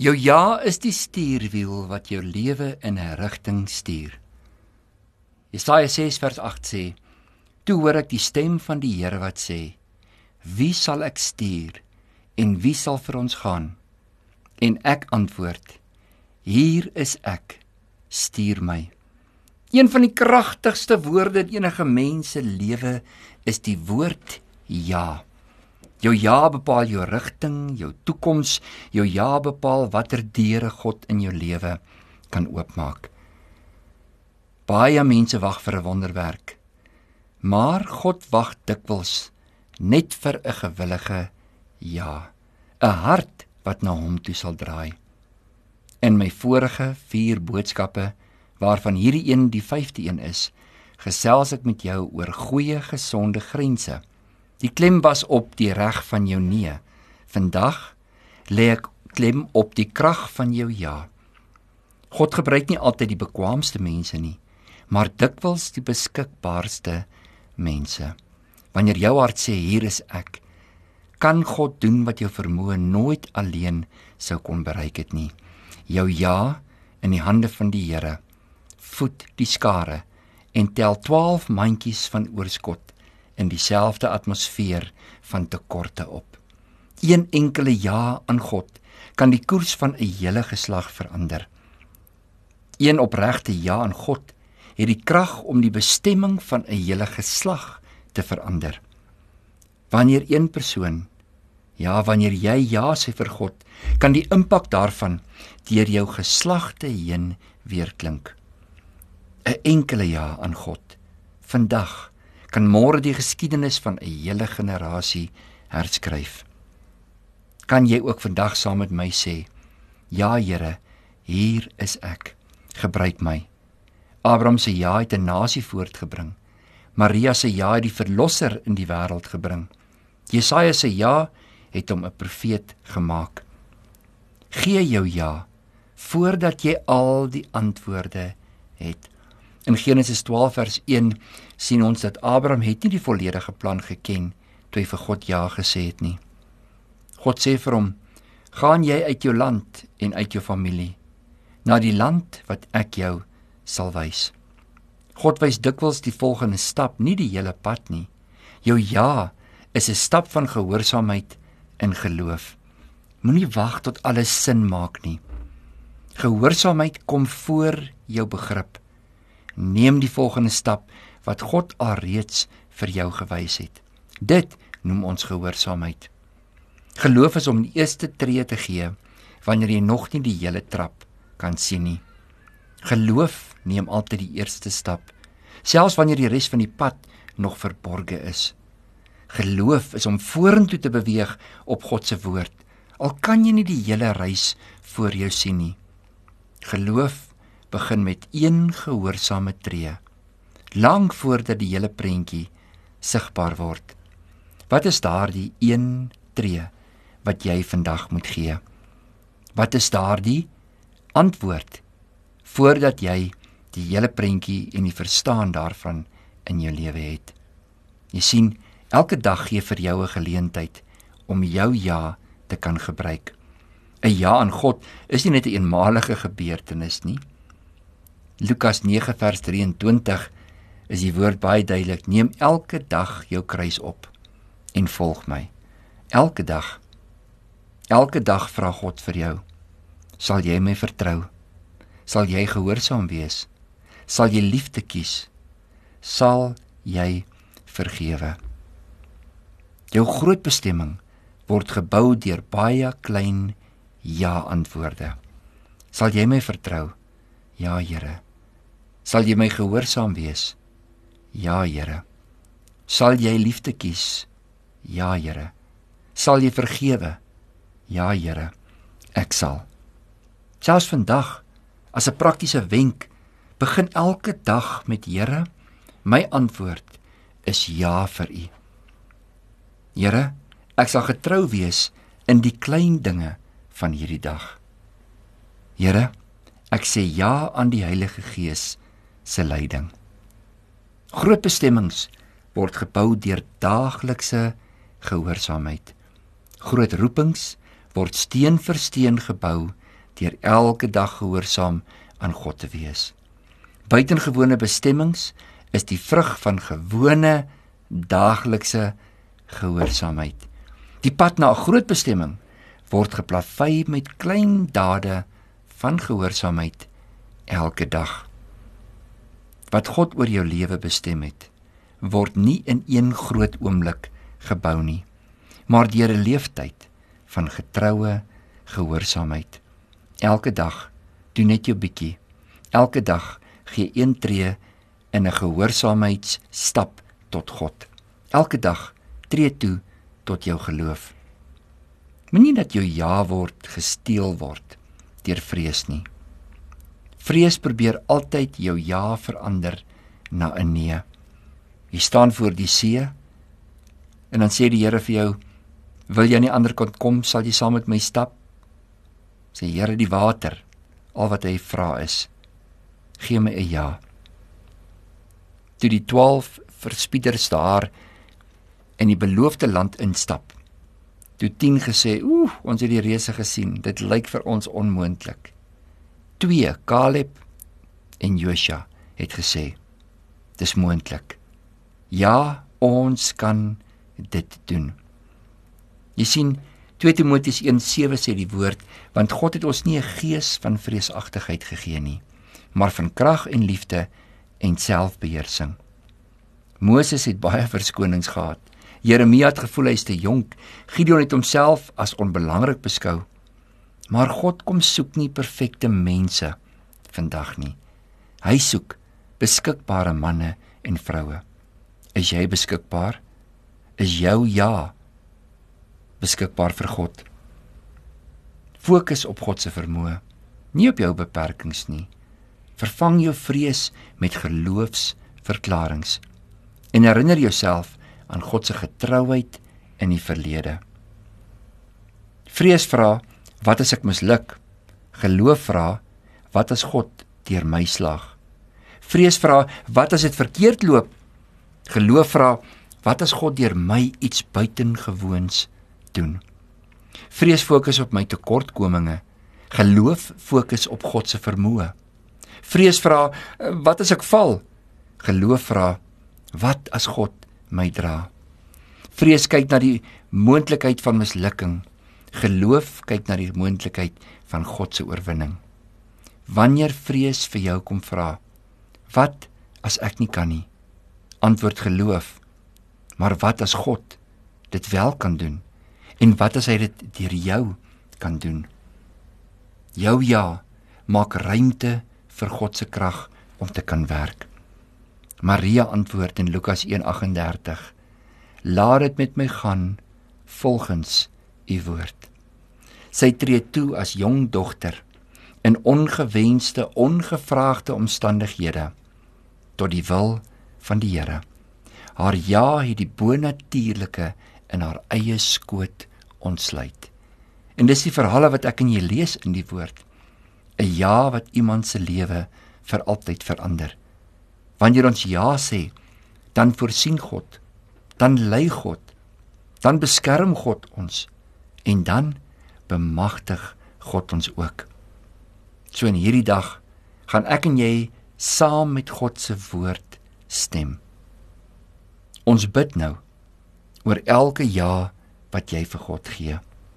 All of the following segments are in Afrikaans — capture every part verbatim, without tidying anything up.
Jou ja is die stuurwiel wat jou lewe in 'n rigting stuur. Jesaja ses vers agt sê, toe hoor ek die stem van die Here wat sê, wie sal ek stuur en wie sal vir ons gaan? En ek antwoord, hier is ek, stuur my. Een van die kragtigste woorde in enige mens se lewe is die woord ja. Jou ja bepaal jou rigting, jou toekoms, jou ja bepaal watter deure God in jou lewe kan oopmaak. Baie mense wag vir 'n wonderwerk, maar God wag dikwels net vir 'n gewillige ja, 'n hart wat na hom toe sal draai. In my vorige vier boodskappe, waarvan hierdie een die vyfde een is, gesels ek met jou oor goeie, gesonde grense. Die klem was op die reg van jou nee. Vandag lê ek klem op die krag van jou ja. God gebruik nie altyd die bekwaamste mense nie, maar dikwels die beskikbaarste mense. Wanneer jou hart sê, hier is ek, kan God doen wat jou vermoë nooit alleen sou kon bereik het nie. Jou ja in die hande van die Here, voed die skare en tel twaalf mandjies van oorskot in dieselfde atmosfeer van tekorte op. Een enkele ja aan God kan die koers van 'n hele geslag verander. Een opregte ja aan God het die krag om die bestemming van 'n hele geslag te verander. Wanneer een persoon, ja, wanneer jy ja sê vir God, kan die impak daarvan deur jou geslagte heen weer klink. 'n Enkele ja aan God vandag kan môre die geskiedenis van 'n hele generasie herskryf. Kan jy ook vandag saam met my sê, ja Here, hier is ek, gebruik my. Abraham se ja het 'n nasie voortgebring. Maria se ja het die verlosser in die wêreld gebring. Jesaja se ja het hom 'n profeet gemaak. Gee jou ja voordat jy al die antwoorde het. In Genesis twaalf vers een sien ons dat Abraham het nie die volledige plan geken toe hy vir God ja gesê het nie. God sê vir hom, gaan jy uit jou land en uit jou familie, na die land wat ek jou sal wys. God wys dikwels die volgende stap, nie die hele pad nie. Jou ja is 'n stap van gehoorsaamheid en geloof. Moenie wag tot alles sin maak nie. Gehoorsaamheid kom voor jou begrip. Neem die volgende stap wat God alreeds vir jou gewys het. Dit noem ons gehoorsaamheid. Geloof is om die eerste tree te gee wanneer jy nog nie die hele trap kan sien nie. Geloof neem altyd die eerste stap, selfs wanneer die res van die pad nog verborge is. Geloof is om vorentoe te beweeg op God se woord, al kan jy nie die hele reis voor jou sien nie. Geloof begin met een gehoorsame tree, lank voordat die hele prentjie sigbaar word. Wat is daardie een tree wat jy vandag moet gee? Wat is daardie antwoord voordat jy die hele prentjie en die verstaan daarvan in jou lewe het? Jy sien, elke dag gee vir jou 'n geleentheid om jou ja te kan gebruik. 'n Ja aan God is nie net 'n eenmalige gebeurtenis nie. Lukas nege vers drieëntwintig is die woord baie duidelik, neem elke dag jou kruis op en volg my. Elke dag. Elke dag vra God vir jou, sal jy my vertrou? Sal jy gehoorsaam wees? Sal jy liefde kies? Sal jy vergewe? Jou groot bestemming word gebou deur baie klein ja-antwoorde. Sal jy my vertrou? Ja, Here. Sal jy my gehoorsaam wees? Ja, Here. Sal jy liefde kies? Ja, Here. Sal jy vergewe? Ja, Here. Ek sal. Selfs vandag, as 'n praktiese wenk, begin elke dag met Here, my antwoord is ja vir U. Here, ek sal getrou wees in die klein dinge van hierdie dag. Here, ek sê ja aan die Heilige Gees se leiding. Groot bestemmings word gebou deur daaglikse gehoorsaamheid. Groot roepings word steen vir steen gebou deur elke dag gehoorsaam aan God te wees. Buitengewone bestemmings is die vrug van gewone, daaglikse gehoorsaamheid. Die pad na 'n groot bestemming word geplavei met klein dade van gehoorsaamheid elke dag. Wat God oor jou lewe bestem het, word nie in een groot oomblik gebou nie, maar deur 'n leeftyd van getroue gehoorsaamheid. Elke dag doen net jou bietjie. Elke dag gee een tree in 'n gehoorsaamheidsstap tot God. Elke dag tree toe tot jou geloof. Moenie dat jou ja word gesteel word deur vrees nie. Vrees probeer altyd jou ja verander na 'n nee. Jy staan voor die see en dan sê die Here vir jou, wil jy aan die ander kant kom, sal jy saam met my stap? Sê Here, die water, al wat hy vra is, gee my 'n ja. Toe die twaalf verspieders daar in die beloofde land instap, toe tien gesê, oeh, ons het die reëse gesien, dit lyk vir ons onmoontlik. Twee, Caleb en Josua, het gesê, dis moontlik. Ja, ons kan dit doen. Jy sien, twee Timoteus een sewe sê die woord, want God het ons nie 'n gees van vreesagtigheid gegee nie, maar van krag en liefde en selfbeheersing. Moses het baie verskonings gehad. Jeremia het gevoel hy is te jonk. Gideon het homself as onbelangrik beskou. Maar God kom soek nie perfekte mense vandag nie. Hy soek beskikbare manne en vroue. Is jy beskikbaar? Is jou ja beskikbaar vir God? Fokus op God se vermoë, nie op jou beperkings nie. Vervang jou vrees met geloofsverklaringe en herinner jouself aan God se getrouheid in die verlede. Vrees vra, wat as ek misluk? Geloof vra, wat as God deur my slag? Vrees vra, wat as dit verkeerd loop? Geloof vra, wat as God deur my iets buitengewoons doen? Vrees fokus op my tekortkominge. Geloof fokus op God se vermoë. Vrees vra, wat as ek val? Geloof vra, wat as God my dra? Vrees kyk na die moontlikheid van mislukking. Geloof kyk na die moontlikheid van God se oorwinning. Wanneer vrees vir jou kom vra, wat as ek nie kan nie? Antwoord geloof. Maar wat as God dit wel kan doen? En wat as hy dit deur jou kan doen? Jou ja maak ruimte vir God se krag om te kan werk. Maria antwoord in Lukas een agt en dertig, laat dit met my gaan volgens u woord. Sy tree toe as jong dogter in ongewenste, ongevraagde omstandighede tot die wil van die Here. Haar ja het die bonatuurlike in haar eie skoot ontsluit. En dis die verhale wat ek en jy lees in die woord. 'n Ja wat iemand se lewe vir altyd verander. Wanneer ons ja sê, dan voorsien God, dan lei God, dan beskerm God ons en dan bemagtig God ons ook. So in hierdie dag gaan ek en jy saam met God se woord stem. Ons bid nou oor elke ja wat jy vir God gee.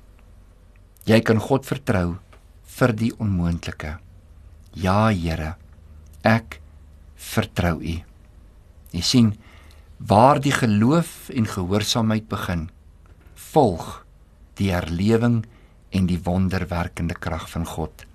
Jy kan God vertrou vir die onmoontlike. Ja, Here, ek vertrou U. Jy sien, waar die geloof en gehoorsaamheid begin, volg die herlewing en die wonderwerkende krag van God.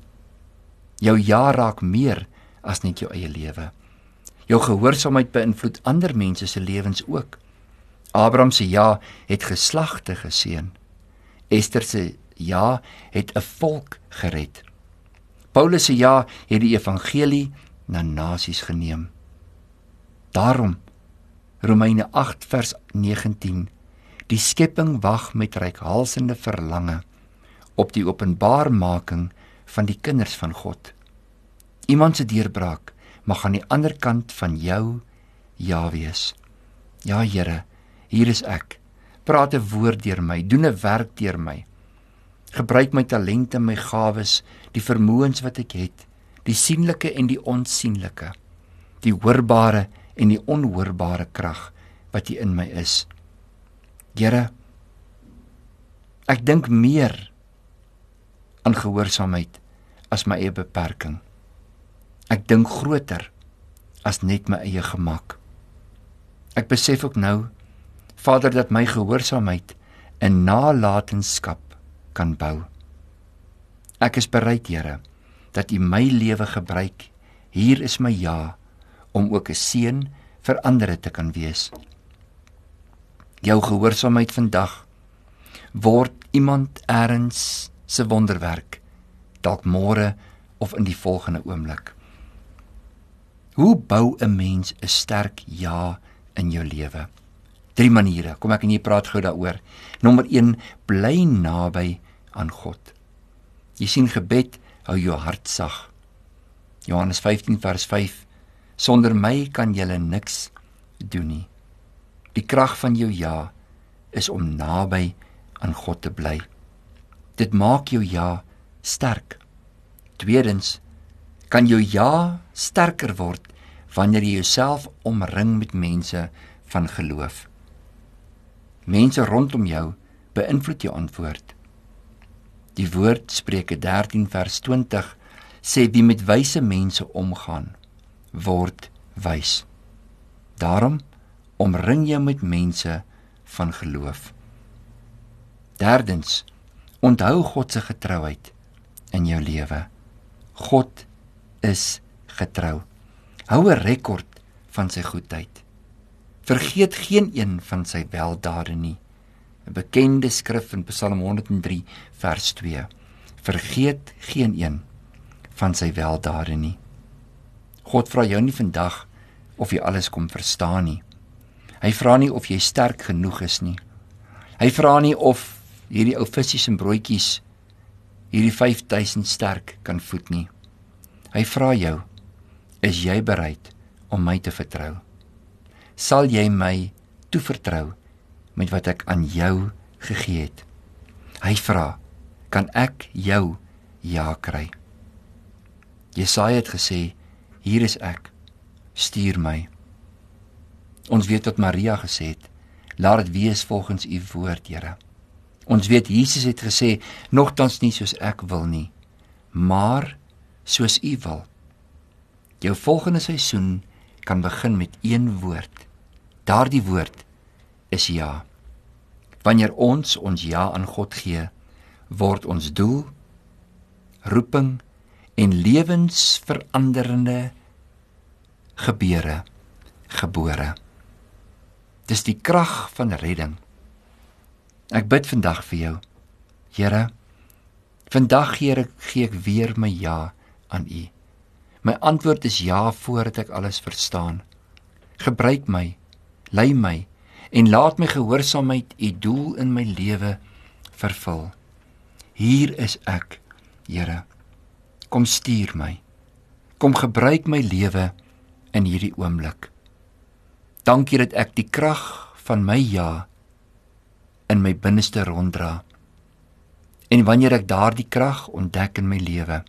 Jou ja raak meer as net jou eie lewe. Jou gehoorsaamheid beïnvloed ander mense se lewens ook. Abraham se ja het geslagte geseën. Ester se ja het 'n volk gered. Paulus se ja het die evangelie na nasies geneem. Daarom, Romeine agt vers negentien, die skepping wag met reikhalsende verlange op die openbaarmaking van die kinders van God. Iemand se deurbraak mag aan die ander kant van jou ja wees. Ja, Here, hier is ek. Praat 'n woord deur my, doen 'n werk deur my. Gebruik my talente, my gawes, die vermoëns wat ek het, die sienlike en die onsienlike, die hoorbare en die onhoorbare krag wat hier in my is. Here, ek dink meer aan gehoorsaamheid as my eie beperking. Ek dink groter as net my eie gemak. Ek besef ook nou, Vader, dat my gehoorsaamheid 'n nalatenskap kan bou. Ek is bereid, Here, dat U my lewe gebruik. Hier is my ja, om ook 'n seën vir ander te kan wees. Jou gehoorsaamheid vandag word iemand eers se wonderwerk, dalk môre of in die volgende oomblik. Hoe bou 'n mens 'n sterk ja in jou lewe? Drie maniere, kom ek en jy praat gou daaroor. Nommer een, bly naby aan God. Jy sien, gebed hou jou hart sag. Johannes vyftien vers vyf, sonder my kan julle niks doen nie. Die krag van jou ja is om naby aan God te bly. Dit maak jou ja sterk. Tweedens, kan jou ja sterker word wanneer jy jouself omring met mense van geloof. Mense rondom jou beïnvloed jou antwoord. Die woord Spreuke dertien vers twintig sê wie met wyse mense omgaan, word wys. Daarom omring jou met mense van geloof. Derdens, onthou God se getrouheid in jou lewe. God is getrou. Hou 'n rekord van sy goedheid. Vergeet geen een van sy weldade nie. 'n Bekende skrif in Psalm honderd en drie vers twee. Vergeet geen een van sy weldade nie. God vra jou nie vandag of jy alles kom verstaan nie. Hy vra nie of jy sterk genoeg is nie. Hy vra nie of hierdie ou visies en broodjies hierdie vyf duisend sterk kan voed nie. Hy vra jou, is jy bereid om my te vertrou? Sal jy my toevertrou met wat ek aan jou gegee het? Hy vra, kan ek jou ja kry? Jesaja het gesê, hier is ek, stuur my. Ons weet wat Maria gesê het, laat dit wees volgens u woord, Here. Ons weet Jesus het gesê, nogtans nie soos ek wil nie, maar soos u wil. Jou volgende seisoen kan begin met een woord. Daardie woord is ja. Wanneer ons ons ja aan God gee, word ons doel, roeping en lewensveranderende gebeure gebore. Dis die krag van redding. Ek bid vandag vir jou, Here, vandag Here, gee ek weer my ja aan U. My antwoord is ja voordat ek alles verstaan. Gebruik my, lei my en laat my gehoorsaamheid U doel in my lewe vervul. Hier is ek, Here. Kom stuur my. Kom gebruik my lewe in hierdie oomblik. Dankie dat ek die krag van my ja in my binneste ronddra. En wanneer ek daardie krag ontdek in my lewe,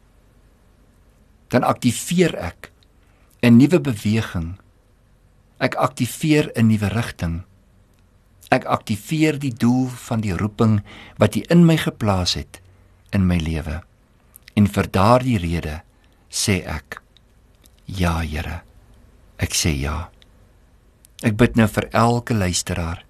dan aktiveer ek 'n nuwe beweging. Ek aktiveer 'n nuwe rigting. Ek aktiveer die doel van die roeping wat U in my geplaas het in my lewe. En vir daardie rede sê ek, ja Here, ek sê ja. Ek bid nou vir elke luisteraar.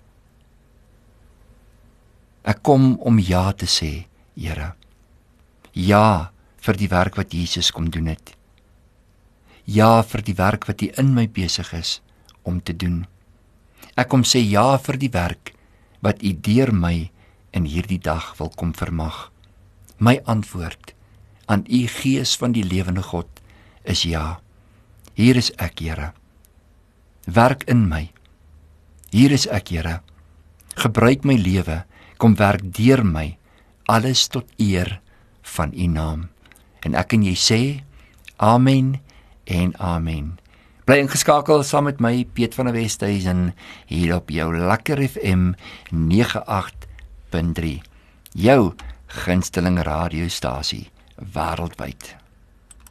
Ek kom om ja te sê, Here. Ja vir die werk wat Jesus kom doen het. Ja vir die werk wat U in my besig is om te doen. Ek kom sê ja vir die werk wat U deur my in hierdie dag wil kom vermag. My antwoord aan U Gees van die lewende God is ja. Hier is ek, Here. Werk in my. Hier is ek, Here. Gebruik my lewe, kom werk deur my, alles tot eer van U naam. En ek en jy sê, amen en amen. Bly ingeskakel saam met my, Piet van der Westhuizen, hier op jou Lekker F M nege agt punt drie. Jou gunsteling radiostasie wêreldwyd.